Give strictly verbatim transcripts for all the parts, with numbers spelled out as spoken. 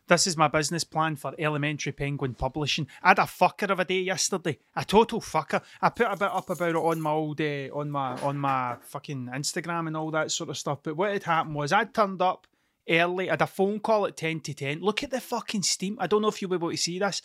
This is my business plan for Elementary Penguin Publishing. I had a fucker of a day yesterday. A total fucker. I put a bit up about it on my old, uh, on my on my fucking Instagram and all that sort of stuff. But what had happened was I turned up early. I had a phone call at ten to ten. Look at the fucking steam. I don't know if you'll be able to see this.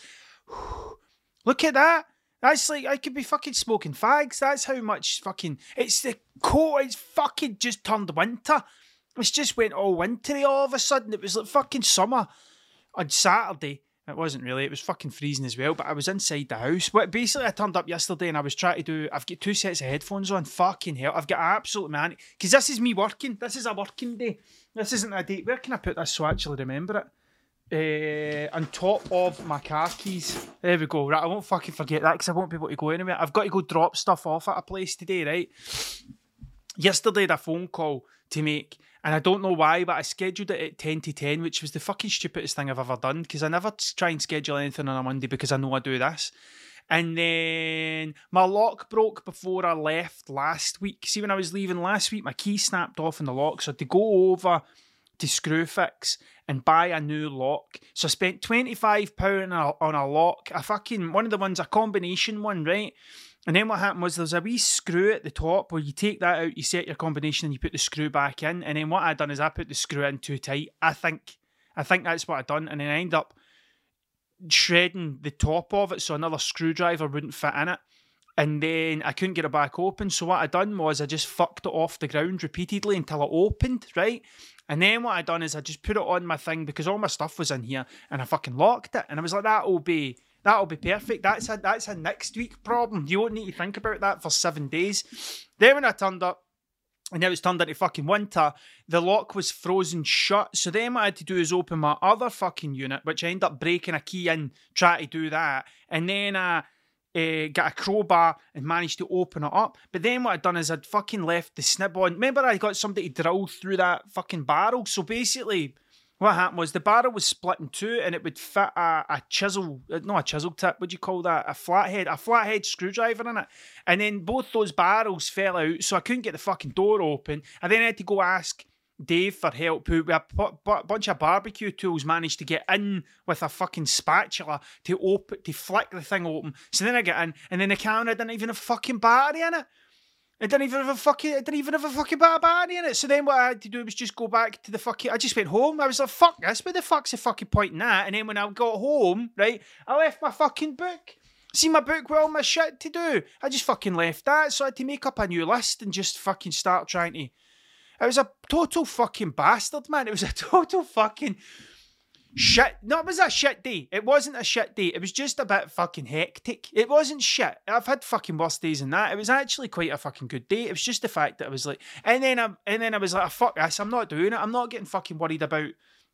Look at that. That's like, I could be fucking smoking fags. That's how much fucking, it's the cold, it's fucking just turned winter. It's just went all wintry all of a sudden. It was like fucking summer. On Saturday, it wasn't really, it was fucking freezing as well, but I was inside the house. But basically, I turned up yesterday and I was trying to do, I've got two sets of headphones on, fucking hell, I've got absolute man, because this is me working, this is a working day, this isn't a day, where can I put this so I actually remember it? Uh, on top of my car keys, there we go, right, I won't fucking forget that, because I won't be able to go anywhere. I've got to go drop stuff off at a place today, right? Yesterday, I had a phone call to make, and I don't know why, but I scheduled it at ten to ten, which was the fucking stupidest thing I've ever done, because I never try and schedule anything on a Monday because I know I do this. And then my lock broke before I left last week. See, when I was leaving last week, my key snapped off in the lock, so I had to go over to Screwfix and buy a new lock. So I spent twenty-five pounds on a, on a lock, a fucking, one of the ones, a combination one, right? And then what happened was there's a wee screw at the top where you take that out, you set your combination and you put the screw back in. And then what I done is I put the screw in too tight. I think I think that's what I done. And then I ended up shredding the top of it so another screwdriver wouldn't fit in it. And then I couldn't get it back open. So what I done was I just fucked it off the ground repeatedly until it opened, right? And then what I done is I just put it on my thing because all my stuff was in here and I fucking locked it. And I was like, that'll be... That'll be perfect. That's a that's a next week problem. You won't need to think about that for seven days. Then when I turned up, and it was turned into fucking winter, the lock was frozen shut. So then what I had to do is open my other fucking unit, which I ended up breaking a key in, try to do that. And then I uh, got a crowbar and managed to open it up. But then what I'd done is I'd fucking left the snib on. Remember I got somebody to drill through that fucking barrel? So basically... what happened was the barrel was split in two and it would fit a, a chisel, not a chisel tip, what do you call that? A flathead, a flathead screwdriver in it. And then both those barrels fell out, so I couldn't get the fucking door open. And then I had to go ask Dave for help, who with a bu- bu- bunch of barbecue tools managed to get in with a fucking spatula to open, to flick the thing open. So then I get in, and then the camera didn't even have a fucking battery in it. It didn't even have a fucking, it didn't even have a fucking bit of battery in it. So then what I had to do was just go back to the fucking, I just went home. I was like, fuck this, where the fuck's the fucking point in that? And then when I got home, right, I left my fucking book. See my book with all my shit to do? I just fucking left that. So I had to make up a new list and just fucking start trying to, it was a total fucking bastard, man. It was a total fucking... shit. No, it was a shit day. It wasn't a shit day. It was just a bit fucking hectic. It wasn't shit. I've had fucking worse days than that. It was actually quite a fucking good day. It was just the fact that I was like, and then I, and then I was like, oh, fuck this. I'm not doing it. I'm not getting fucking worried about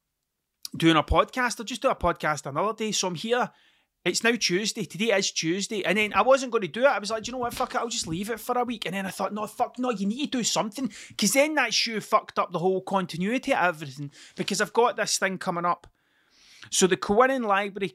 doing a podcast. I'll just do a podcast another day. So I'm here. It's now Tuesday. Today is Tuesday. And then I wasn't going to do it. I was like, do you know what? Fuck it. I'll just leave it for a week. And then I thought, no, fuck, no, you need to do something. Because then that shoe fucked up the whole continuity of everything. Because I've got this thing coming up. So the Corinne Library,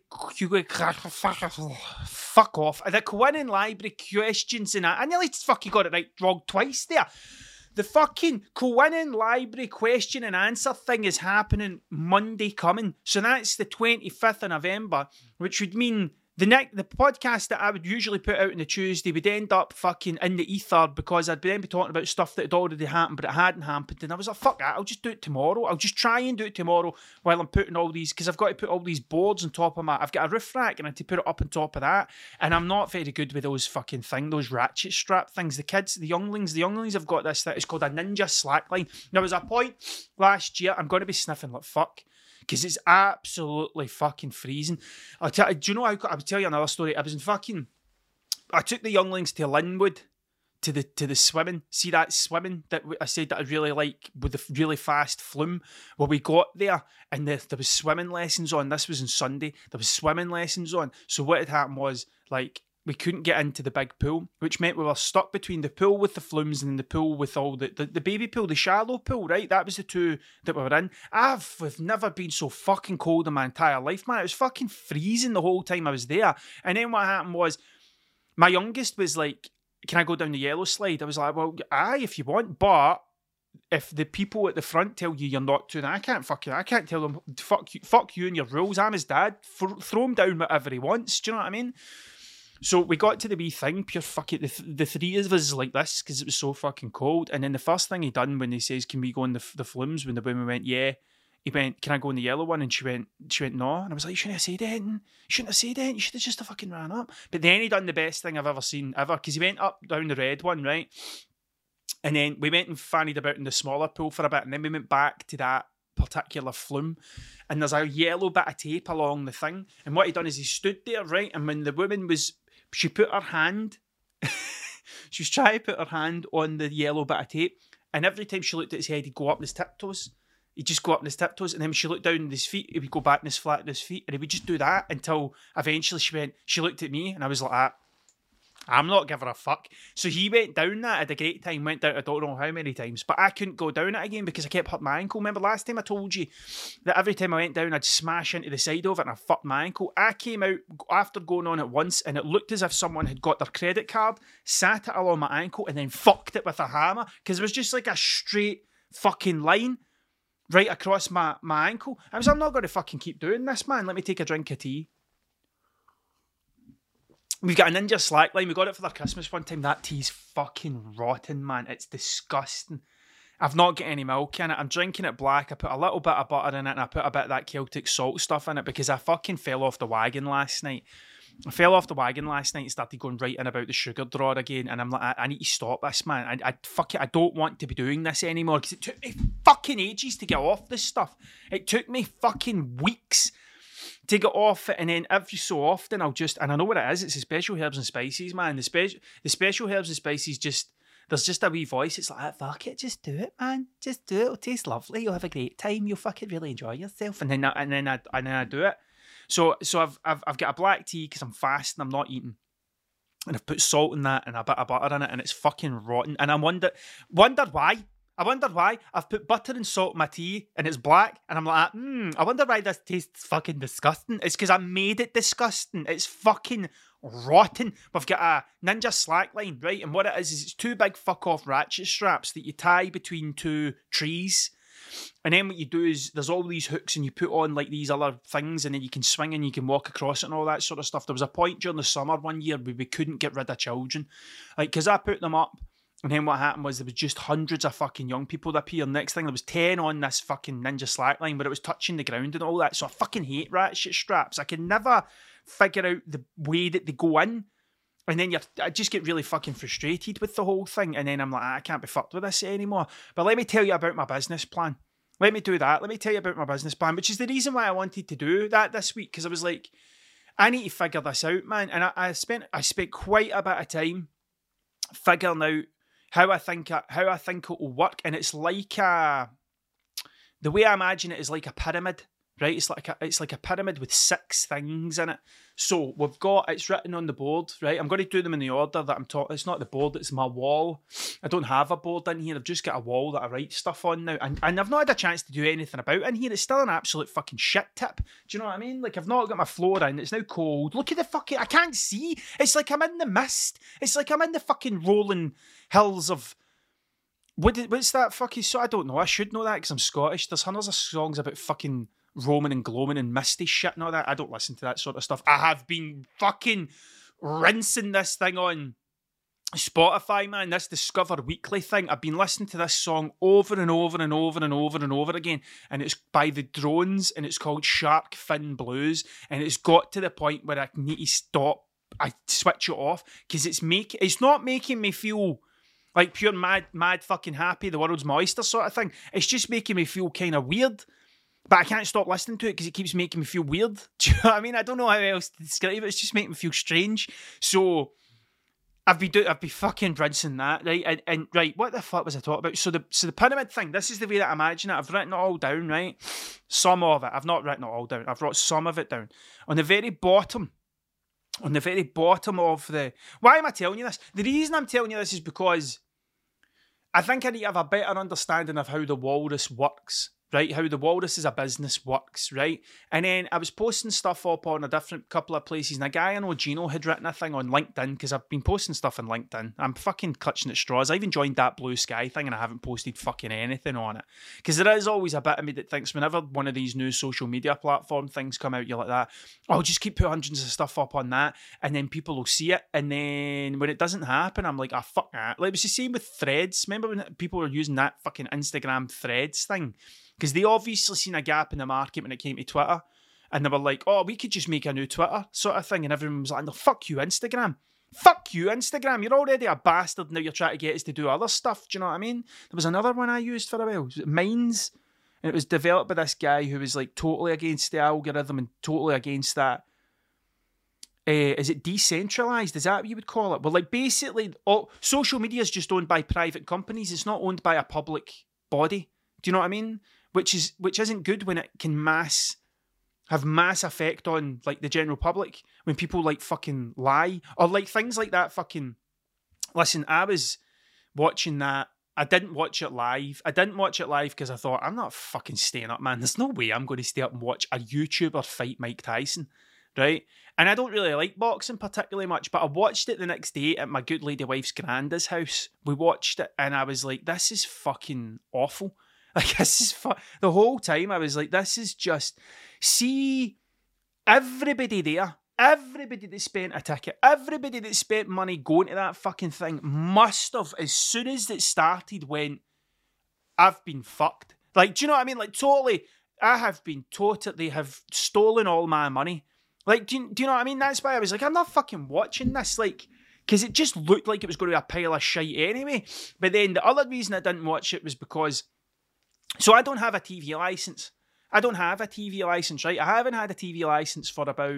fuck off, the Corinne Library questions and I, I nearly fucking got it right wrong twice there. The fucking Corinne Library question and answer thing is happening Monday coming. So that's the twenty-fifth of November, which would mean the next, the podcast that I would usually put out on the Tuesday would end up fucking in the ether because I'd then be talking about stuff that had already happened but it hadn't happened. And I was like, fuck that, I'll just do it tomorrow. I'll just try and do it tomorrow while I'm putting all these, because I've got to put all these boards on top of my, I've got a roof rack and I have to put it up on top of that. And I'm not very good with those fucking thing, those ratchet strap things. The kids, the younglings, the younglings have got this thing, it's called a Ninja Slackline. There was a point last year, I'm going to be sniffing like fuck. Because it's absolutely fucking freezing. I'll tell, do you know, I, I'll tell you another story. I was in fucking... I took the younglings to Linwood, to the to the swimming. See that swimming that I said that I really like with the really fast flume? Well, we got there and there, there was swimming lessons on. This was on Sunday. There was swimming lessons on. So what had happened was, like, we couldn't get into the big pool, which meant we were stuck between the pool with the flumes and the pool with all the, the, the baby pool, the shallow pool, right? That was the two that we were in. I've, I've never been so fucking cold in my entire life, man. It was fucking freezing the whole time I was there. And then what happened was, my youngest was like, can I go down the yellow slide? I was like, well, aye, if you want, but if the people at the front tell you you're not to, then I can't fuck you. I can't tell them fuck you, fuck you and your rules. I'm his dad. For, throw him down whatever he wants. Do you know what I mean? So we got to the wee thing, pure fuck it. The, th- the three of us like this because it was so fucking cold. And then the first thing he done when he says, "Can we go in the the flumes?" When the woman went, "Yeah," he went, "Can I go in the yellow one?" And she went, she went, "No." And I was like, "You shouldn't have said anything. You shouldn't have said anything. You should have just fucking ran up." But then he done the best thing I've ever seen ever because he went up down the red one, right? And then we went and fannied about in the smaller pool for a bit, and then we went back to that particular flume, and there's a yellow bit of tape along the thing. And what he done is he stood there, right? And when the woman was, she put her hand, she was trying to put her hand on the yellow bit of tape, and every time she looked at his head, he'd go up on his tiptoes. He'd just go up on his tiptoes, and then when she looked down at his feet, he would go back on his flat on his feet, and he would just do that until eventually she went, she looked at me, and I was like, ah, I'm not giving a fuck. So he went down that at a great time, went down I don't know how many times, but I couldn't go down it again because I kept hurting my ankle. Remember last time I told you that every time I went down, I'd smash into the side of it and I fucked my ankle? I came out after going on it once and it looked as if someone had got their credit card, sat it along my ankle and then fucked it with a hammer because it was just like a straight fucking line right across my, my ankle. I was I'm not going to fucking keep doing this, man. Let me take a drink of tea. We've got a Ninja Slackline. We got it for their Christmas one time. That tea's fucking rotten, man. It's disgusting. I've not got any milk in it. I'm drinking it black. I put a little bit of butter in it and I put a bit of that Celtic salt stuff in it because I fucking fell off the wagon last night. I fell off the wagon last night and started going right in about the sugar drawer again. And I'm like, I, I need to stop this, man. I, I fuck it. I don't want to be doing this anymore because it took me fucking ages to get off this stuff. It took me fucking weeks to get off it, and then every so often I'll just, and I know what it is, it's the special herbs and spices, man. The special the special herbs and spices just, there's just a wee voice, it's like, ah, fuck it, just do it, man. Just do it, it'll taste lovely, you'll have a great time, you'll fucking really enjoy yourself. And then I, and then I, and then I do it. So so I've I've, I've got a black tea because I'm fasting, I'm not eating. And I've put salt in that and a bit of butter in it, and it's fucking rotten. And I wonder, wondered why. I wondered why. I've put butter and salt in my tea and it's black. And I'm like, hmm, I wonder why this tastes fucking disgusting. It's because I made it disgusting. It's fucking rotten. We've got a Ninja Slackline, right? And what it is, is it's two big fuck off ratchet straps that you tie between two trees. And then what you do is there's all these hooks and you put on like these other things and then you can swing and you can walk across it and all that sort of stuff. There was a point during the summer one year where we couldn't get rid of children. Like, because I put them up. And then what happened was there was just hundreds of fucking young people that appeared. Next thing, there was ten on this fucking Ninja Slackline, but it was touching the ground and all that. So I fucking hate ratchet straps. I can never figure out the way that they go in. And then you're, I just get really fucking frustrated with the whole thing. And then I'm like, ah, I can't be fucked with this anymore. But let me tell you about my business plan. Let me do that. Let me tell you about my business plan, which is the reason why I wanted to do that this week. Because I was like, I need to figure this out, man. And I, I spent I spent quite a bit of time figuring out how I think how I think it will work, and it's like a, the way I imagine it is like a pyramid, right? It's like a, it's like a pyramid with six things in it. So we've got, it's written on the board, right? I'm going to do them in the order that I'm talking. It's not the board, it's my wall. I don't have a board in here. I've just got a wall that I write stuff on now, and, and I've not had a chance to do anything about in here. It's still an absolute fucking shit tip. Do you know what I mean? Like, I've not got my floor in. It's now cold. Look at the fucking, I can't see. It's like I'm in the mist. It's like I'm in the fucking rolling hills of, what, what's that fucking song? I don't know. I should know that because I'm Scottish. There's hundreds of songs about fucking roaming and gloaming and misty shit and all that. I don't listen to that sort of stuff. I have been fucking rinsing this thing on Spotify, man. This Discover Weekly thing. I've been listening to this song over and over and over and over and over again. And it's by the Drones and it's called Shark Fin Blues. And it's got to the point where I need to stop. I switch it off because it's make it's not making me feel like pure mad, mad fucking happy, the world's my oyster sort of thing. It's just making me feel kind of weird. But I can't stop listening to it because it keeps making me feel weird. Do you know what I mean? I don't know how else to describe it. It's just making me feel strange. So I've been do- I've been fucking rinsing that, right? And, and right, what the fuck was I talking about? So the so the pyramid thing, this is the way that I imagine it. I've written it all down, right? Some of it. I've not written it all down. I've wrote some of it down. On the very bottom, on the very bottom of the... Why am I telling you this? The reason I'm telling you this is because I think I need to have a better understanding of how the walrus works, right? How the Walrus as a business works, right? And then I was posting stuff up on a different couple of places, and a guy I know, Gino, had written a thing on LinkedIn, because I've been posting stuff on LinkedIn. I'm fucking clutching at straws. I even joined that Blue Sky thing, and I haven't posted fucking anything on it. Because there is always a bit of me that thinks whenever one of these new social media platform things come out, you're like that, oh, just keep putting hundreds of stuff up on that, and then people will see it, and then when it doesn't happen, I'm like, ah, oh, fuck that. Like, it was the same with Threads. Remember when people were using that fucking Instagram Threads thing? Because they obviously seen a gap in the market when it came to Twitter. And they were like, oh, we could just make a new Twitter sort of thing. And everyone was like, no, fuck you, Instagram. Fuck you, Instagram. You're already a bastard. Now you're trying to get us to do other stuff. Do you know what I mean? There was another one I used for a while. Was it Minds? And it was developed by this guy who was like totally against the algorithm and totally against that. Uh, is it decentralized? Is that what you would call it? Well, like basically, all, social media is just owned by private companies. It's not owned by a public body. Do you know what I mean? Which is which isn't good when it can mass have mass effect on like the general public, when people like fucking lie or like things like that. Fucking listen, I was watching that. I didn't watch it live. I didn't watch it live because I thought, I'm not fucking staying up, man. There's no way I'm going to stay up and watch a YouTuber fight Mike Tyson, right? And I don't really like boxing particularly much, but I watched it the next day at my good lady wife's granda's house. We watched it and I was like, this is fucking awful. Like, this is fu- the whole time I was like, this is just, see, everybody there, everybody that spent a ticket, everybody that spent money going to that fucking thing must have, as soon as it started, went, I've been fucked. Like, do you know what I mean? Like, totally, I have been totally, they have stolen all my money. Like, do you, do you know what I mean? That's why I was like, I'm not fucking watching this, like, because it just looked like it was going to be a pile of shite anyway. But then the other reason I didn't watch it was because, so I don't have a T V license. I don't have a T V license, right? I haven't had a T V license for about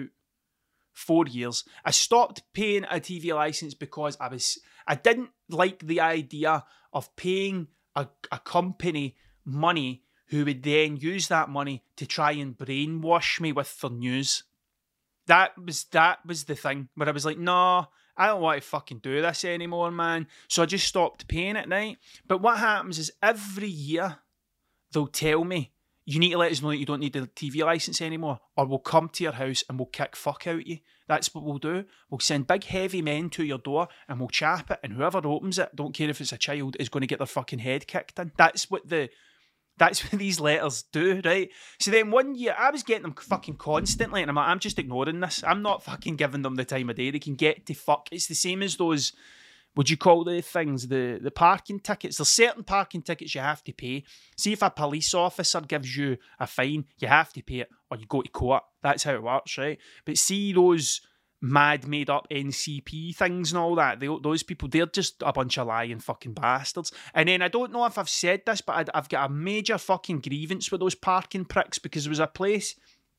four years. I stopped paying a T V license because I was, I didn't like the idea of paying a, a company money who would then use that money to try and brainwash me with their news. That was, that was the thing where I was like, no, I don't want to fucking do this anymore, man. So I just stopped paying it, right? But what happens is every year, they'll tell me, you need to let us know that you don't need the T V license anymore, or we'll come to your house and we'll kick fuck out you. That's what we'll do. We'll send big heavy men to your door and we'll chap it, and whoever opens it, don't care if it's a child, is going to get their fucking head kicked in. That's what the that's what these letters do, right? So then one year, I was getting them fucking constantly, and I'm like, I'm just ignoring this. I'm not fucking giving them the time of day. They can get to fuck. It's the same as those, would you call the things, the, the parking tickets? There's certain parking tickets you have to pay. See, if a police officer gives you a fine, you have to pay it or you go to court. That's how it works, right? But see those mad made up N C P things and all that, they, those people, they're just a bunch of lying fucking bastards. And then I don't know if I've said this, but I'd, I've got a major fucking grievance with those parking pricks, because there was a place,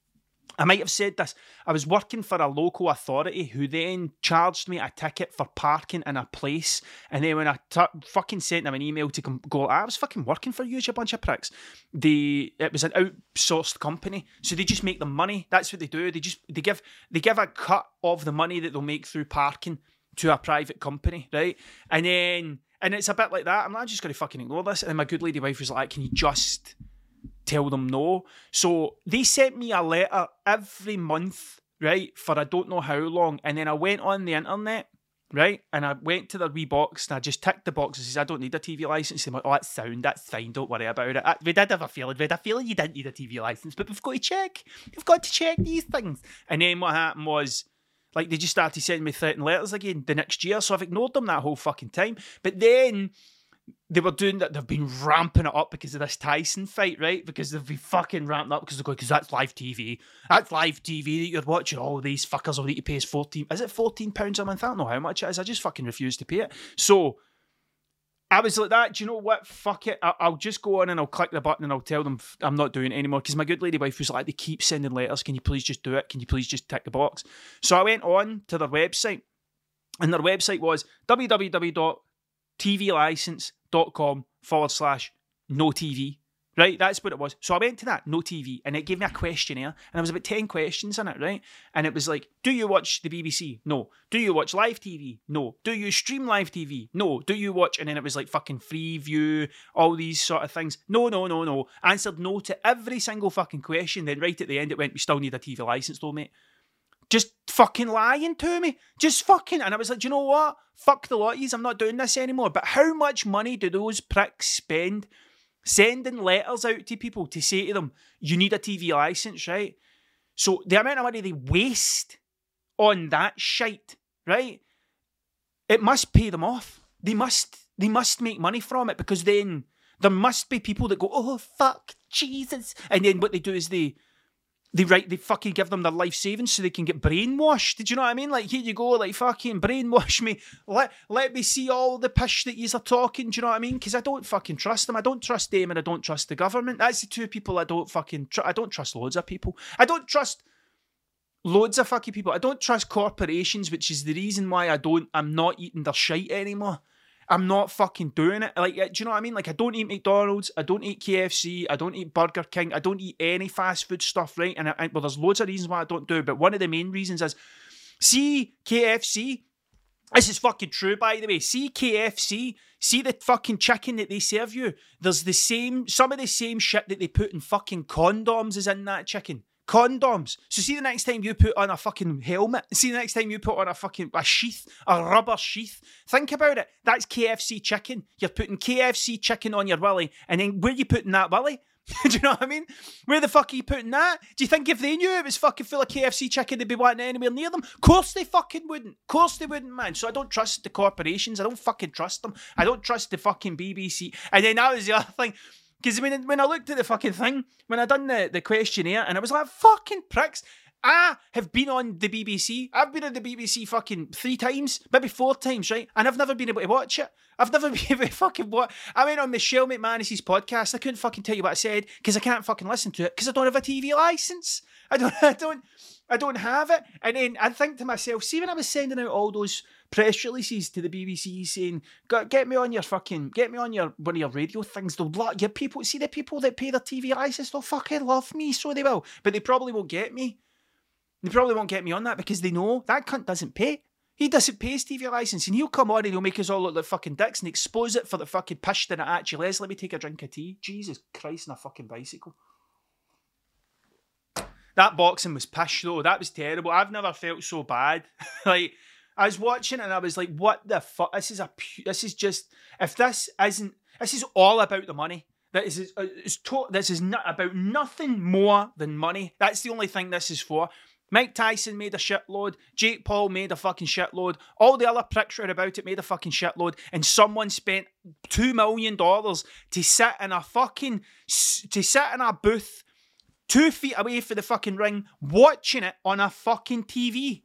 I might have said this, I was working for a local authority who then charged me a ticket for parking in a place, and then when I t- fucking sent them an email to com- go, I was fucking working for you, you bunch of pricks. They, it was an outsourced company, so they just make them money. That's what they do. They just, they give, they give a cut of the money that they'll make through parking to a private company, right? And then, and it's a bit like that. I'm not just going to fucking ignore this. And my good lady wife was like, can you just tell them no? So they sent me a letter every month, right, for I don't know how long, and then I went on the internet, right, and I went to their wee box and I just ticked the box and says, I don't need a T V license. They're like, oh, that's sound, that's fine, don't worry about it. I, we did have a feeling, we had a feeling you didn't need a T V license, but we've got to check, we've got to check these things. And then what happened was, like, they just started sending me threatening letters again the next year, so I've ignored them that whole fucking time. But then they were doing that, they've been ramping it up because of this Tyson fight, right? Because they've been fucking ramping up because they're going, because that's live T V. That's live T V that you're watching. All these fuckers will need to pay us fourteen. Is it fourteen pounds a month? I don't know how much it is. I just fucking refuse to pay it. So I was like that. Do you know what? Fuck it. I- I'll just go on and I'll click the button and I'll tell them I'm not doing it anymore. Because my good lady wife was like, they keep sending letters. Can you please just do it? Can you please just tick the box? So I went on to their website, and their website was www.tvlicense.com forward slash no TV, Right, that's what it was. So I went to that, no T V, and it gave me a questionnaire, and there was about ten questions in it, right? And it was like, do you watch the B B C? No. Do you watch live T V? No. Do you stream live T V? No. Do you watch, and then it was like fucking free view, all these sort of things. No, no, no, no. Answered no to every single fucking question, then right at the end it went, we still need a T V licence though, mate. Just fucking lying to me. Just fucking, and I was like, do you know what? Fuck the lot of yous, I'm not doing this anymore. But how much money do those pricks spend sending letters out to people to say to them, you need a T V licence, right? So the amount of money they waste on that shite, right? It must pay them off. They must, they must make money from it, because then there must be people that go, oh, fuck, Jesus. And then what they do is they, They write, they fucking give them their life savings so they can get brainwashed. Did you know what I mean? Like, here you go, like, fucking brainwash me. Let let me see all the pish that yous are talking. Do you know what I mean? Because I don't fucking trust them. I don't trust them, and I don't trust the government. That's the two people I don't fucking trust. I don't trust loads of people. I don't trust loads of fucking people. I don't trust corporations, which is the reason why I don't, I'm not eating their shite anymore. I'm not fucking doing it. Like, do you know what I mean? Like, I don't eat McDonald's, I don't eat K F C, I don't eat Burger King, I don't eat any fast food stuff, right? And, I, well, there's loads of reasons why I don't do it, but one of the main reasons is, see K F C, this is fucking true, by the way, see K F C, see the fucking chicken that they serve you, there's the same, some of the same shit that they put in fucking condoms is in that chicken. Condoms. So see the next time you put on a fucking helmet, see the next time you put on a fucking a sheath, a rubber sheath, think about it. That's K F C chicken. You're putting K F C chicken on your willy, and then where are you putting that willy? Do you know what I mean? Where the fuck are you putting that? Do you think if they knew it was fucking full of K F C chicken, they'd be wanting anywhere near them? Of course they fucking wouldn't. Of course they wouldn't, man. So I don't trust the corporations. I don't fucking trust them. I don't trust the fucking B B C. And then that was the other thing. Because when, when I looked at the fucking thing, when I done the, the questionnaire, and I was like, fucking pricks, I have been on the B B C. I've been on the B B C fucking three times, maybe four times, right? And I've never been able to watch it. I've never been able to fucking watch. I went on Michelle McManus's podcast. I couldn't fucking tell you what I said because I can't fucking listen to it because I don't have a T V license. I don't, I don't, I don't have it. And then I think to myself, see when I was sending out all those press releases to the B B C saying, get me on your fucking, get me on your, one of your radio things. They'll love your people. See the people that pay their T V license, they'll fucking love me, so they will. But they probably won't get me. They probably won't get me on that because they know that cunt doesn't pay. He doesn't pay his T V licence, and he'll come on and he'll make us all look like fucking dicks and expose it for the fucking pish that it actually is. Let me take a drink of tea. Jesus Christ, on a fucking bicycle. That boxing was pish though. That was terrible. I've never felt so bad. Like, I was watching and I was like, what the fuck? This is a, this is just, if this isn't, this is all about the money. That is, it's to, this is not about nothing more than money. That's the only thing this is for. Mike Tyson made a shitload. Jake Paul made a fucking shitload. All the other pricks round about it made a fucking shitload. And someone spent two million dollars to sit in a fucking, to sit in a booth two feet away from the fucking ring, watching it on a fucking T V.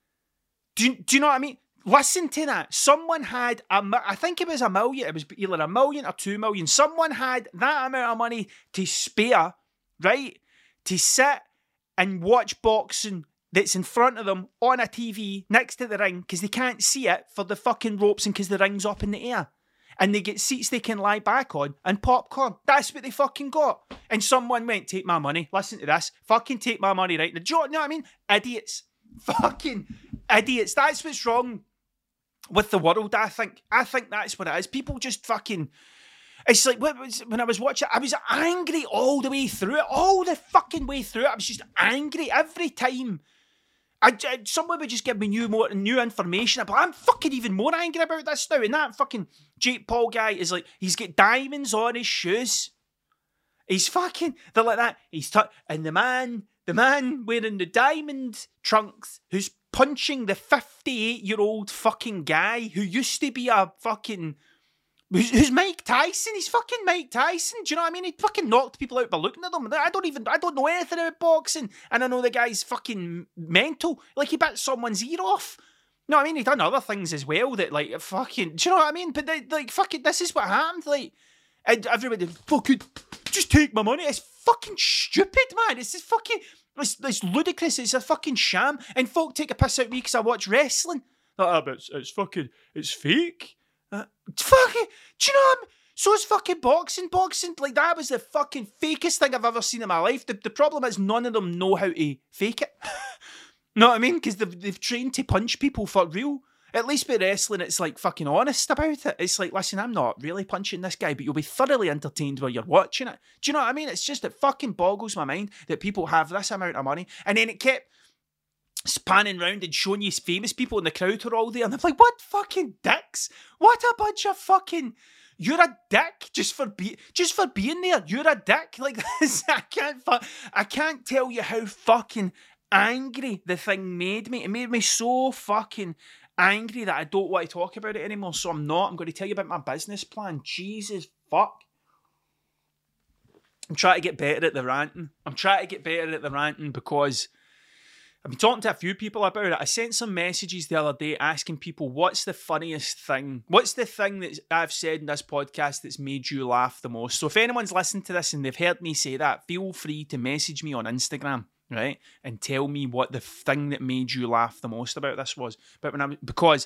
Do you, do you know what I mean? Listen to that. Someone had, a, I think it was a million, it was either a million or two million. Someone had that amount of money to spare, right? To sit and watch boxing that's in front of them on a T V next to the ring because they can't see it for the fucking ropes and because the ring's up in the air. And they get seats they can lie back on and popcorn. That's what they fucking got. And someone went, take my money. Listen to this. Fucking take my money right now. Do you know what I mean? Idiots. Fucking idiots. That's what's wrong with the world, I think. I think that's what it is. People just fucking... It's like, when I was watching it, I was angry all the way through it. All the fucking way through it. I was just angry every time. I, I, someone would just give me new more new information. But I'm fucking even more angry about this now. And that fucking Jake Paul guy is like, he's got diamonds on his shoes. He's fucking, they're like that. He's t- and the man, the man wearing the diamond trunks, who's punching the fifty-eight-year-old fucking guy who used to be a fucking, who's, who's Mike Tyson. He's fucking Mike Tyson. Do you know what I mean? He fucking knocked people out by looking at them. I don't even, I don't know anything about boxing. And I know the guy's fucking mental. Like, he bit someone's ear off. No, I mean, he done other things as well that, like, fucking, do you know what I mean? But, they, like, fucking, this is what happened. Like, and everybody, fucking, just take my money. It's fucking stupid, man. It's just fucking, it's, it's ludicrous. It's a fucking sham. And folk take a piss out of me because I watch wrestling. Like, oh, but it's, it's fucking, it's fake. Uh, fucking, do you know what I'm, So's fucking boxing. Boxing, like, that was the fucking fakest thing I've ever seen in my life. The, the problem is none of them know how to fake it. Know what I mean? Because they've, they've trained to punch people for real. At least with wrestling, it's like fucking honest about it. It's like, listen, I'm not really punching this guy, but you'll be thoroughly entertained while you're watching it. Do you know what I mean? It's just, it fucking boggles my mind that people have this amount of money. And then it kept spanning round and showing you famous people in the crowd who are all there. And I'm like, what fucking dicks? What a bunch of fucking... You're a dick just for be just for being there. You're a dick. Like this. I can't fu- I can't tell you how fucking angry the thing made me. It made me so fucking angry that I don't want to talk about it anymore. So I'm not. I'm going to tell you about my business plan. Jesus fuck. I'm trying to get better at the ranting. I'm trying to get better at the ranting because I've been talking to a few people about it. I sent some messages the other day asking people, what's the funniest thing? What's the thing that I've said in this podcast that's made you laugh the most? So if anyone's listened to this and they've heard me say that, feel free to message me on Instagram, right? And tell me what the thing that made you laugh the most about this was. But when I'm, because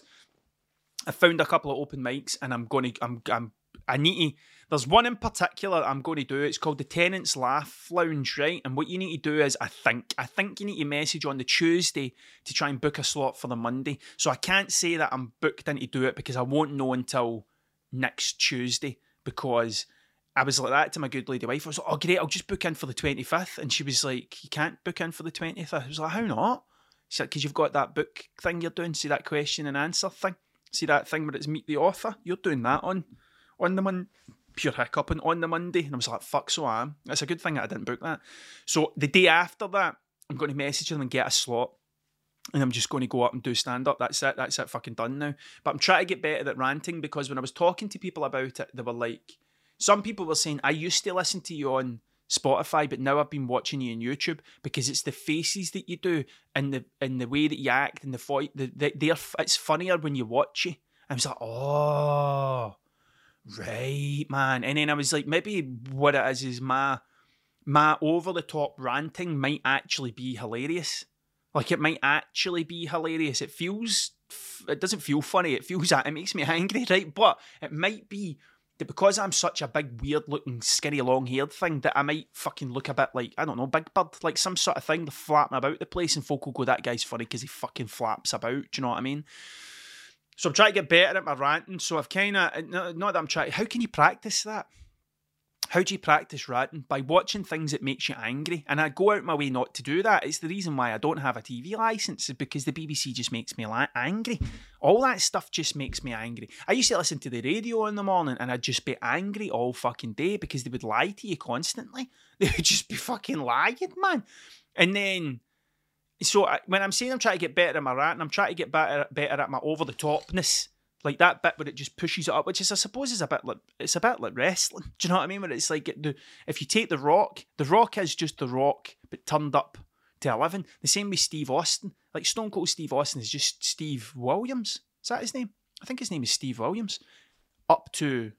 I found a couple of open mics and I'm going to, I'm, I'm, I need to, there's one in particular I'm going to do. It's called the Tenants Laugh Lounge, right? And what you need to do is, I think, I think you need to message on the Tuesday to try and book a slot for the Monday. So I can't say that I'm booked in to do it because I won't know until next Tuesday, because I was like that to my good lady wife. I was like, oh great, I'll just book in for the twenty-fifth. And she was like, you can't book in for the twentieth. I was like, how not? She's like, because you've got that book thing you're doing. See that question and answer thing? See that thing where it's meet the author? You're doing that on, on the Monday. Pure hiccup on, on the Monday. And I was like, fuck, so I am. It's a good thing that I didn't book that. So the day after that, I'm going to message them and get a slot. And I'm just going to go up and do stand-up. That's it. That's it fucking done now. But I'm trying to get better at ranting, because when I was talking to people about it, they were like, some people were saying, I used to listen to you on Spotify, but now I've been watching you on YouTube because it's the faces that you do and the and the way that you act and the voice. The, the, they're, it's funnier when you watch you. I was like, oh... Right, man. And then I was like, maybe what it is is my my over-the-top ranting might actually be hilarious. Like, it might actually be hilarious. It feels... It doesn't feel funny. It feels... It makes me angry, right? But it might be that because I'm such a big, weird-looking, skinny, long-haired thing, that I might fucking look a bit like, I don't know, Big Bird, like some sort of thing. They're flapping about the place and folk will go, that guy's funny because he fucking flaps about. Do you know what I mean? So I'm trying to get better at my ranting. So I've kind of, not that I'm trying, how can you practice that? How do you practice ranting? By watching things that makes you angry. And I go out my way not to do that. It's the reason why I don't have a T V licence, is because the B B C just makes me la- angry. All that stuff just makes me angry. I used to listen to the radio in the morning and I'd just be angry all fucking day because they would lie to you constantly. They would just be fucking lying, man. And then... So I, when I'm saying I'm trying to get better at my ranting, I'm trying to get better, better at my over-the-topness. Like that bit where it just pushes it up, which is, I suppose, is a bit like, it's a bit like wrestling. Do you know what I mean? Where it's like, the, if you take The Rock, The Rock is just The Rock, but turned up to eleven. The same with Steve Austin. Like Stone Cold Steve Austin is just Steve Williams. Is that his name? I think his name is Steve Williams. Up to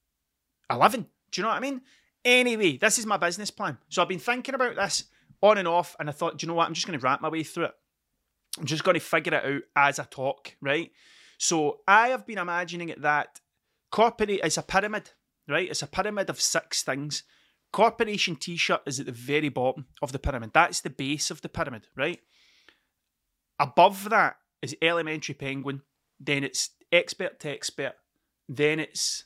eleven. Do you know what I mean? Anyway, this is my business plan. So I've been thinking about this on and off, and I thought, do you know what? I'm just going to rant my way through it. I'm just going to figure it out as I talk, right? So I have been imagining it that corporate is a pyramid, right? It's a pyramid of six things. Corporation T-shirt is at the very bottom of the pyramid. That's the base of the pyramid, right? Above that is Elementary Penguin. Then it's Expert to Expert. Then it's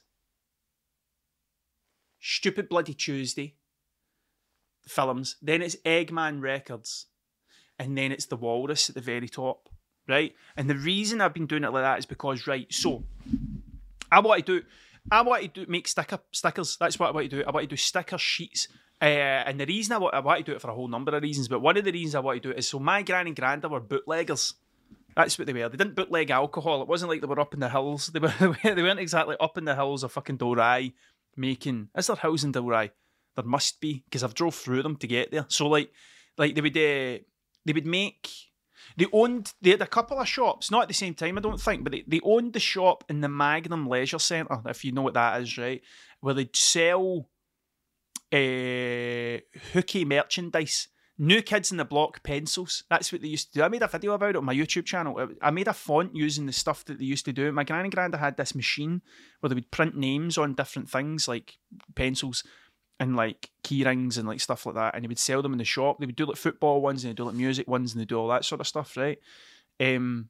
Stupid Bloody Tuesday films. Then it's Eggman Records. And then it's The Walrus at the very top, right? And the reason I've been doing it like that is because, right, so I want to do, I want to do make sticker stickers. That's what I want to do. I want to do sticker sheets. Uh, and the reason I want, I want to do it for a whole number of reasons, but one of the reasons I want to do it is so my gran and granda were bootleggers. That's what they were. They didn't bootleg alcohol. It wasn't like they were up in the hills. They were they weren't exactly up in the hills of fucking Dalry making. Is there hills in Dalry? There must be, because I've drove through them to get there. So like, like they would, uh, they would make. They owned. They had a couple of shops, not at the same time, I don't think, but they, they owned the shop in the Magnum Leisure Centre, if you know what that is, right? Where they'd sell uh, hooky merchandise New Kids in the Block pencils. That's what they used to do. I made a video about it on my YouTube channel. I made a font using the stuff that they used to do. My granny and granda had this machine where they would print names on different things, like pencils and like key rings and like stuff like that, and they would sell them in the shop. They would do like football ones, and they do like music ones, and they do all that sort of stuff, right? Um,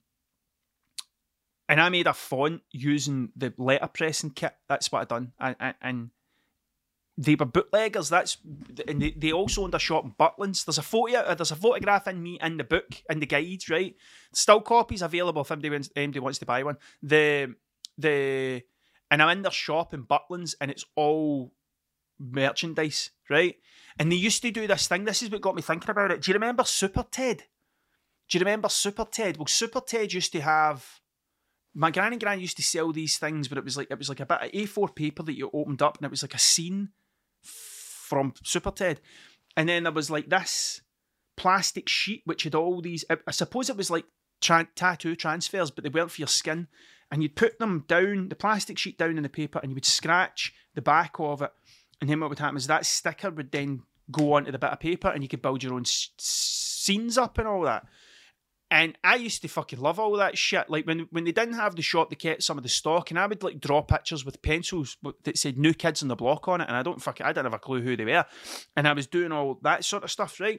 and I made a font using the letterpressing kit. That's what I done, and, and, and they were bootleggers. That's and they, they also owned a shop in Butlins. There's a photo, there's a photograph in me in the book, in the guides, right? Still copies available if anybody wants, anybody wants to buy one. The the and I'm in their shop in Butlins, and it's all merchandise, right? And they used to do this thing. This is what got me thinking about it. Do you remember Super Ted? Do you remember Super Ted? Well, Super Ted used to have. My granny and gran used to sell these things, but it was like it was like a bit of A four paper that you opened up, and it was like a scene from Super Ted. And then there was like this plastic sheet which had all these. I suppose it was like tra- tattoo transfers, but they weren't for your skin. And you'd put them down, the plastic sheet down in the paper, and you would scratch the back of it. And then what would happen is that sticker would then go onto the bit of paper, and you could build your own s- scenes up and all that. And I used to fucking love all that shit. Like when when they didn't have the shop, they kept some of the stock, and I would like draw pictures with pencils that said New Kids on the Block on it, and I don't fucking I didn't have a clue who they were, and I was doing all that sort of stuff, right?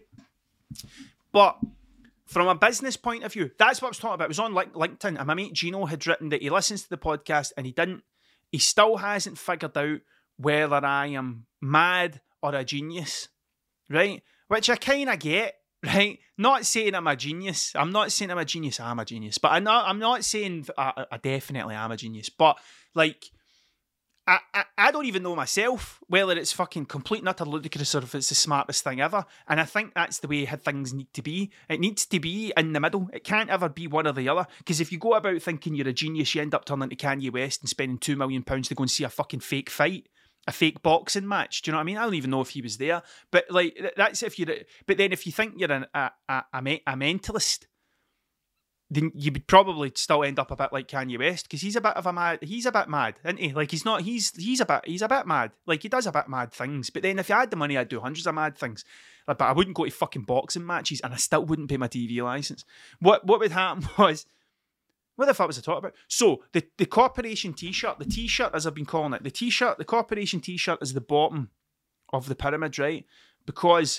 But from a business point of view, that's what I was talking about. It was on like LinkedIn, and my mate Gino had written that he listens to the podcast, and he didn't, he still hasn't figured out whether I am mad or a genius, right? Which I kind of get, right? Not saying I'm a genius. I'm not saying I'm a genius. I'm a genius. But I'm not, I'm not saying I, I definitely am a genius. But, like, I, I, I don't even know myself whether it's fucking complete and utter ludicrous or if it's the smartest thing ever. And I think that's the way things need to be. It needs to be in the middle. It can't ever be one or the other. Because if you go about thinking you're a genius, you end up turning to Kanye West and spending two million pounds to go and see a fucking fake fight. A fake boxing match. Do you know what I mean? I don't even know if he was there. But like that's if you're. But then if you think you're an, a a a, a mentalist, then you would probably still end up a bit like Kanye West because he's a bit of a mad. He's a bit mad, isn't he? Like he's not. He's he's a bit. He's a bit mad. Like he does a bit mad things. But then if I had the money, I'd do hundreds of mad things. Like, but I wouldn't go to fucking boxing matches, and I still wouldn't pay my T V license. What what would happen was. What the fuck was I talking about? So, the, the corporation t-shirt, the t-shirt as I've been calling it, the t-shirt, the corporation t-shirt is the bottom of the pyramid, right? Because,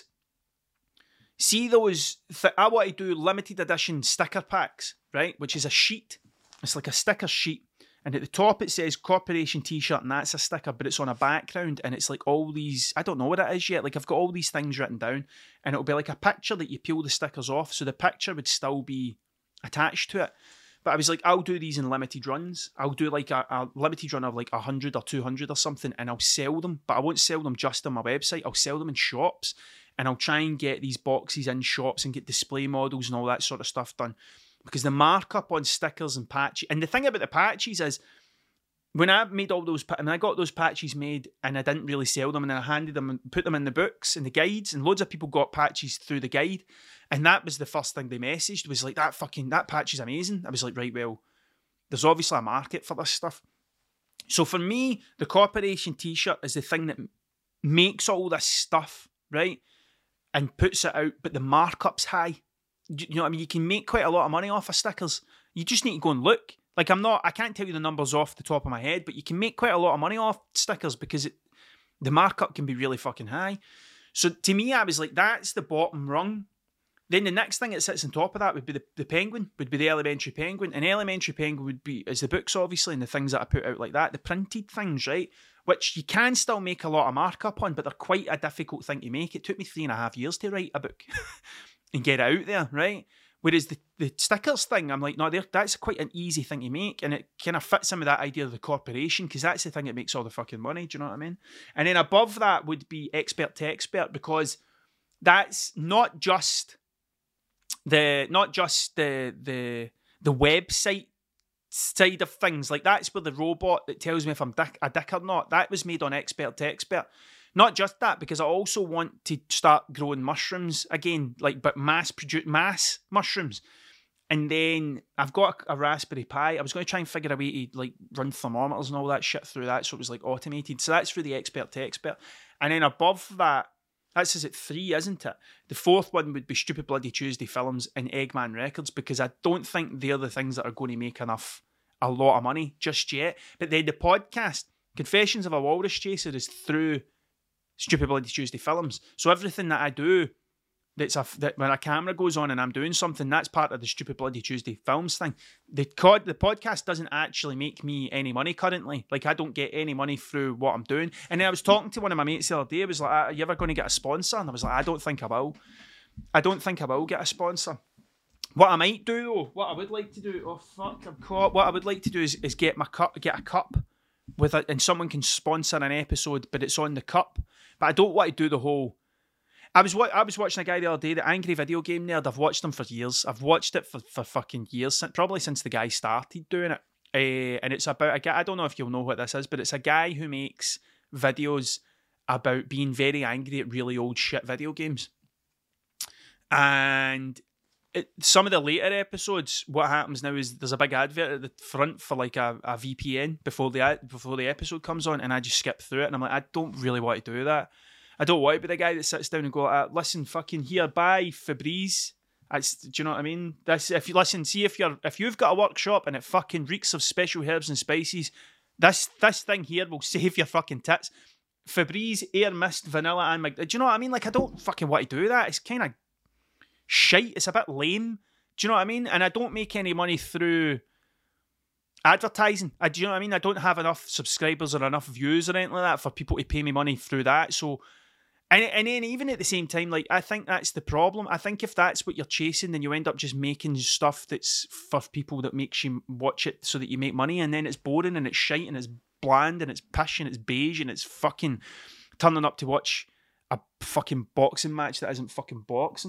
see those, th- I want to do limited edition sticker packs, right? Which is a sheet. It's like a sticker sheet. And at the top it says corporation t-shirt, and that's a sticker, but it's on a background, and it's like all these, I don't know what it is yet, like I've got all these things written down, and it'll be like a picture that you peel the stickers off, so the picture would still be attached to it. But I was like, I'll do these in limited runs. I'll do like a, a limited run of like one hundred or two hundred or something, and I'll sell them. But I won't sell them just on my website. I'll sell them in shops, and I'll try and get these boxes in shops and get display models and all that sort of stuff done. Because the markup on stickers and patches, and the thing about the patches is, when I made all those, I mean, I got those patches made and I didn't really sell them, and then I handed them and put them in the books and the guides, and loads of people got patches through the guide, and that was the first thing they messaged, was like, that fucking, that patch is amazing. I was like, right, well, there's obviously a market for this stuff. So for me, the corporation t-shirt is the thing that makes all this stuff, right, and puts it out, but the markup's high. You know what I mean? You can make quite a lot of money off of stickers. You just need to go and look. Like, I'm not, I can't tell you the numbers off the top of my head, but you can make quite a lot of money off stickers because it, the markup can be really fucking high. So to me, I was like, that's the bottom rung. Then the next thing that sits on top of that would be the, the penguin, would be the Elementary Penguin. And Elementary Penguin would be, is the books, obviously, and the things that I put out like that, the printed things, right? Which you can still make a lot of markup on, but they're quite a difficult thing to make. It took me three and a half years to write a book and get it out there, right? Whereas the, the stickers thing, I'm like, no, that's quite an easy thing to make, and it kind of fits in with that idea of the corporation, because that's the thing that makes all the fucking money, do you know what I mean? And then above that would be expert to expert, because that's not just the not just the the the website side of things. Like, that's where the robot that tells me if I'm dick, a dick or not, that was made on expert to expert. Not just that, because I also want to start growing mushrooms again, like, but mass produce mass mushrooms. And then I've got a, a Raspberry Pi. I was going to try and figure a way to like run thermometers and all that shit through that, so it was like automated. So that's for the expert to expert. And then above that, That's is it three, isn't it? The fourth one would be Stupid Bloody Tuesday Films and Eggman Records, because I don't think they're the things that are going to make enough, a lot of money just yet. But then the podcast, Confessions of a Walrus Chaser, is through Stupid Bloody Tuesday Films. So everything that I do, that's a, that when a camera goes on and I'm doing something, that's part of the Stupid Bloody Tuesday Films thing. The cod, the podcast doesn't actually make me any money currently. Like, I don't get any money through what I'm doing. And then I was talking to one of my mates the other day. I was like, "Are you ever going to get a sponsor?" And I was like, I don't think I will. I don't think I will get a sponsor. What I might do though, what I would like to do, oh fuck, I'm caught. What I would like to do is, is get my cup, get a cup with it, and someone can sponsor an episode, but it's on the cup. But I don't want to do the whole. I was I was watching a guy the other day, the Angry Video Game Nerd. I've watched him for years. I've watched it for, for fucking years, probably since the guy started doing it. Uh, and it's about a guy, I don't know if you'll know what this is, but it's a guy who makes videos about being very angry at really old shit video games. And it, some of the later episodes, what happens now is there's a big advert at the front for like a, a V P N before the before the episode comes on, and I just skip through it, and I'm like, I don't really want to do that. I don't want to be the guy that sits down and go, uh, listen, fucking here, buy Febreze. That's, do you know what I mean? This, if you listen, see if you're if you've got a workshop and it fucking reeks of special herbs and spices, this this thing here will save your fucking tits. Febreze, Air Mist, Vanilla, and Mag- do you know what I mean? Like, I don't fucking want to do that. It's kind of shite. It's a bit lame. Do you know what I mean? And I don't make any money through advertising. I, do you know what I mean? I don't have enough subscribers or enough views or anything like that for people to pay me money through that. So, and, and then even at the same time, like, I think that's the problem. I think if that's what you're chasing, then you end up just making stuff that's for people that makes you watch it so that you make money, and then it's boring and it's shite and it's bland and it's pish and it's beige and it's fucking turning up to watch a fucking boxing match that isn't fucking boxing.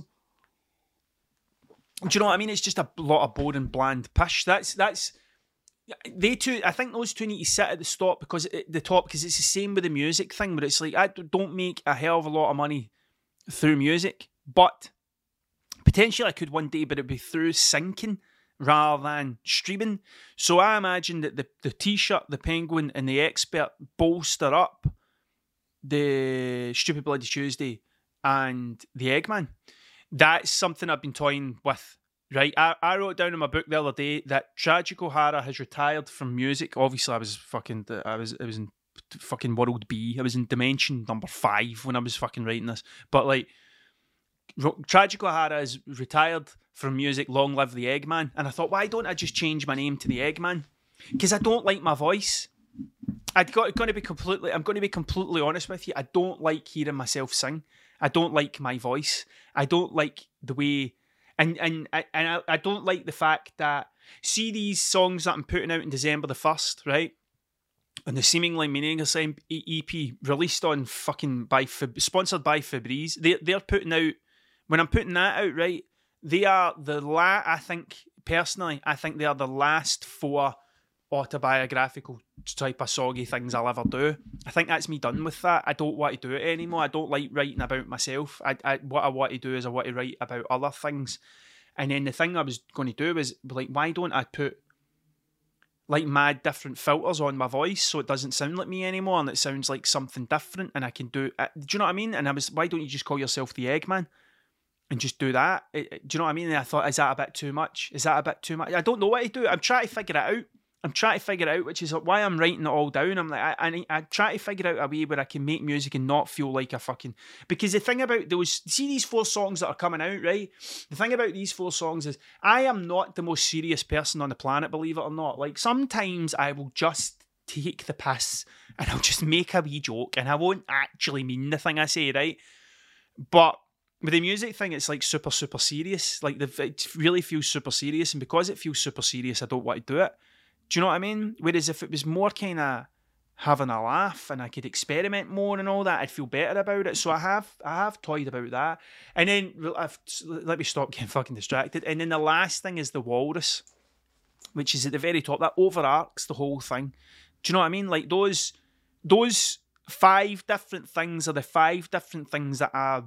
Do you know what I mean? It's just a lot of boring, bland pish. That's that's they two. I think those two need to sit at the top because at the top because it's the same with the music thing. But it's like I don't make a hell of a lot of money through music, but potentially I could one day. But it'd be through syncing rather than streaming. So I imagine that the the T-shirt, the Penguin, and the Expert bolster up the Stupid Bloody Tuesday and the Eggman. That's something I've been toying with, right? I, I wrote down in my book the other day that Tragic O'Hara has retired from music. Obviously, I was fucking, I was, I was in fucking World B. I was in Dimension number five when I was fucking writing this. But like, Tragic O'Hara is retired from music. Long live the Eggman. And I thought, why don't I just change my name to the Eggman? Because I don't like my voice. I'd got going to be completely. I'm going to be completely honest with you. I don't like hearing myself sing. I don't like my voice. I don't like the way, and and and I, I don't like the fact that see these songs that I'm putting out in December the first, right? And the seemingly meaningless E P released on fucking by sponsored by Febreze. They they're putting out when I'm putting that out, right? They are the la. I think personally, I think they are the last four autobiographical type of soggy things I'll ever do. I think that's me done with that. I don't want to do it anymore. I don't like writing about myself. I, I what I want to do is I want to write about other things. And then the thing I was going to do was like, why don't I put like mad different filters on my voice so it doesn't sound like me anymore and it sounds like something different and I can do it. Do you know what I mean? And I was, why don't you just call yourself the Eggman and just do that? It, it, do you know what I mean? And I thought, is that a bit too much? Is that a bit too much? I don't know what to do. I'm trying to figure it out. I'm trying to figure it out, which is why I'm writing it all down. I'm like, I, I, I try to figure out a way where I can make music and not feel like a fucking... Because the thing about those... See these four songs that are coming out, right? The thing about these four songs is I am not the most serious person on the planet, believe it or not. Like, sometimes I will just take the piss and I'll just make a wee joke and I won't actually mean the thing I say, right? But with the music thing, it's like super, super serious. Like, the, it really feels super serious, and because it feels super serious, I don't want to do it. Do you know what I mean? Whereas if it was more kind of having a laugh and I could experiment more and all that, I'd feel better about it. So I have I have toyed about that. And then, I've, let me stop getting fucking distracted. And then the last thing is the Walrus, which is at the very top. That overarcs the whole thing. Do you know what I mean? Like those, those five different things are the five different things that I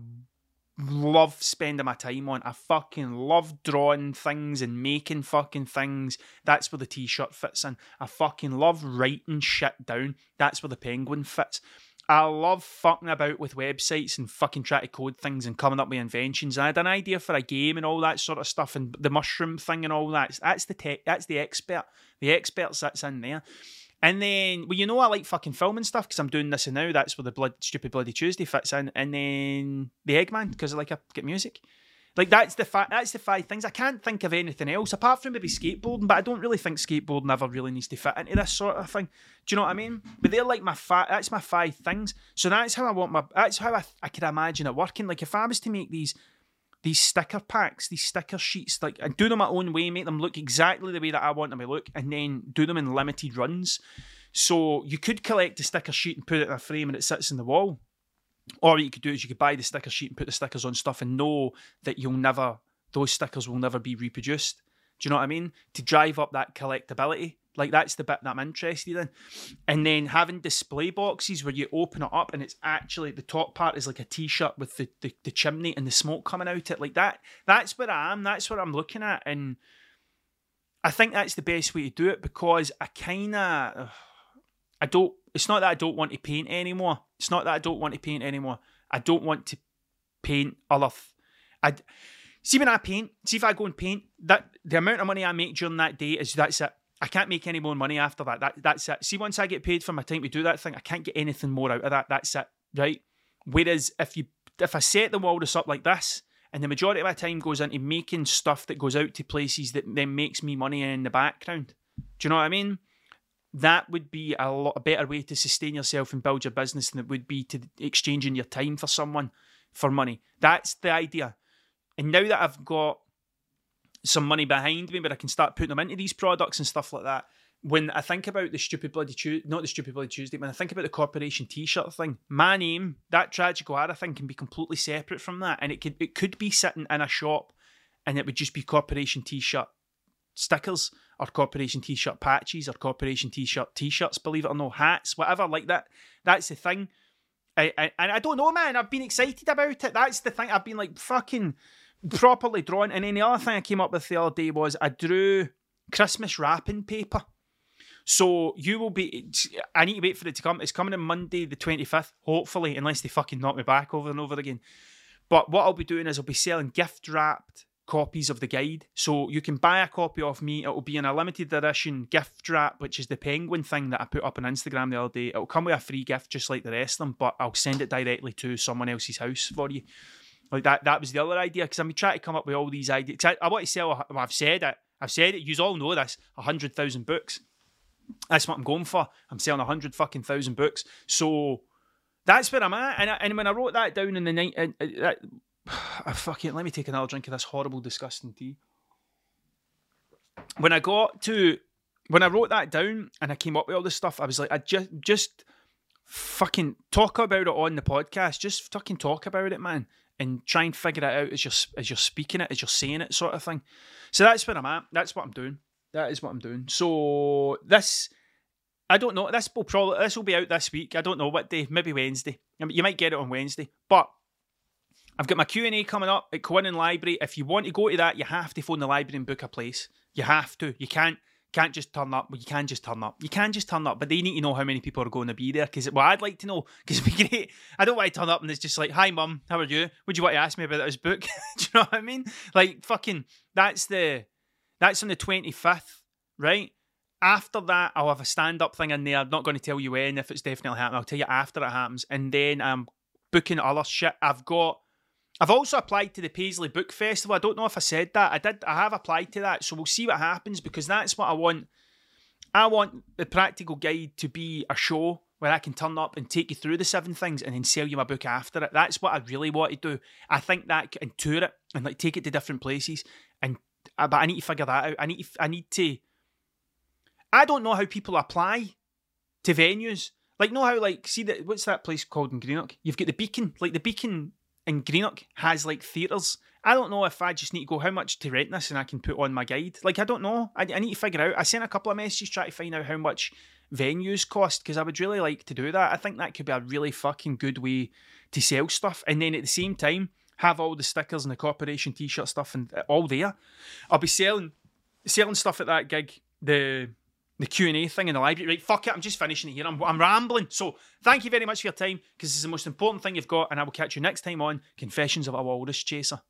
love spending my time on. I fucking love drawing things and making fucking things. That's where the T-shirt fits in. I fucking love writing shit down. That's where the Penguin fits. I love fucking about with websites and fucking trying to code things and coming up with inventions. I had an idea for a game and all that sort of stuff, and the mushroom thing and all that. That's the tech. That's the expert. The expert sits in there. And then, well, you know, I like fucking filming stuff because I'm doing this and now. That's where the blood, Stupid Bloody Tuesday fits in. And then the Eggman, because I like I get music. Like, that's the fa- that's the five things. I can't think of anything else apart from maybe skateboarding, but I don't really think skateboarding ever really needs to fit into this sort of thing. Do you know what I mean? But they're like my fa- that's my five things. So that's how I want my, that's how I, I could imagine it working. Like, if I was to make these these sticker packs, these sticker sheets, like, and do them my own way, make them look exactly the way that I want them to look, and then do them in limited runs. So you could collect a sticker sheet and put it in a frame and it sits in the wall. Or what you could do is you could buy the sticker sheet and put the stickers on stuff and know that you'll never, those stickers will never be reproduced. Do you know what I mean? To drive up that collectability. Like, that's the bit that I'm interested in. And then having display boxes where you open it up and it's actually, the top part is like a t-shirt with the, the, the chimney and the smoke coming out it. Like that, that's where I am. That's what I'm looking at. And I think that's the best way to do it because I kind of, I don't, it's not that I don't want to paint anymore. It's not that I don't want to paint anymore. I don't want to paint other... Th- I see when I paint, see if I go and paint, that the amount of money I make during that day is that's it. I can't make any more money after that. That That's it. See, once I get paid for my time to do that thing, I can't get anything more out of that. That's it, right? Whereas if you if I set the walrus up like this, and the majority of my time goes into making stuff that goes out to places that then makes me money in the background. Do you know what I mean? That would be a lot a better way to sustain yourself and build your business than it would be to exchanging your time for someone for money. That's the idea. And now that I've got some money behind me where I can start putting them into these products and stuff like that, when I think about the Stupid Bloody Tuesday, not the Stupid Bloody Tuesday, when I think about the corporation t-shirt thing, my name, that Tragic O'Hara thing can be completely separate from that. And it could it could be sitting in a shop and it would just be corporation t-shirt stickers or corporation t-shirt patches or corporation t-shirt t-shirts, believe it or not, hats, whatever, like that. That's the thing. I, I, and I don't know, man, I've been excited about it. That's the thing. I've been like fucking properly drawn. And then the other thing I came up with the other day was I drew Christmas wrapping paper. So you will be, I need to wait for it to come. It's coming on Monday the twenty-fifth, hopefully, unless they fucking knock me back over and over again. But what I'll be doing is I'll be selling gift wrapped copies of the guide. So you can buy a copy of me. It'll be in a limited edition gift wrap, which is the penguin thing that I put up on Instagram the other day. It'll come with a free gift just like the rest of them, but I'll send it directly to someone else's house for you. Like that that was the other idea, because I'm trying to come up with all these ideas. I, I want to sell, well, I've said it, I've said it, you all know this, one hundred thousand books. That's what I'm going for. I'm selling one hundred fucking thousand books. So that's where I'm at. And, I, and when I wrote that down in the night, uh, uh, I fucking, let me take another drink of this horrible, disgusting tea. When I got to, when I wrote that down and I came up with all this stuff, I was like, I just, just fucking talk about it on the podcast. Just fucking talk about it, man. And try and figure it out as you're, as you're speaking it, as you're saying it, sort of thing. So that's where I'm at. That's what I'm doing. That is what I'm doing. So this, I don't know. This will probably, this will be out this week. I don't know what day. Maybe Wednesday. I mean, you might get it on Wednesday. But I've got my Q and A coming up at Corinne Library. If you want to go to that, you have to phone the library and book a place. You have to. You can't can't just turn up. Well, you can just turn up. You can just turn up, but they need to know how many people are going to be there. Because, well, I'd like to know. Because it'd be great. I don't want to turn up and it's just like, hi, mum, how are you? Would you want to ask me about this book? Do you know what I mean? Like, fucking, that's the, that's on the twenty-fifth, right? After that, I'll have a stand-up thing in there. I'm not going to tell you when, if it's definitely happening. I'll tell you after it happens. And then I'm booking other shit. I've got, I've also applied to the Paisley Book Festival. I don't know if I said that. I did. I have applied to that. So we'll see what happens, because that's what I want. I want the Practical Guide to be a show where I can turn up and take you through the seven things and then sell you my book after it. That's what I really want to do. I think that, and tour it and like take it to different places. And but I need to figure that out. I need. To, I need to. I don't know how people apply to venues. Like, know how, like, see that, what's that place called in Greenock? You've got the Beacon. Like, the Beacon in Greenock has, like, theatres. I don't know if I just need to go, how much to rent this and I can put on my guide. Like, I don't know. I, I need to figure out. I sent a couple of messages trying to find out how much venues cost, because I would really like to do that. I think that could be a really fucking good way to sell stuff. And then at the same time, have all the stickers and the corporation t-shirt stuff and all there. I'll be selling selling stuff at that gig. The... the Q and A thing in the library. Right, fuck it, I'm just finishing it here. I'm, I'm rambling. So thank you very much for your time, because this is the most important thing you've got, and I will catch you next time on Confessions of a Walrus Chaser.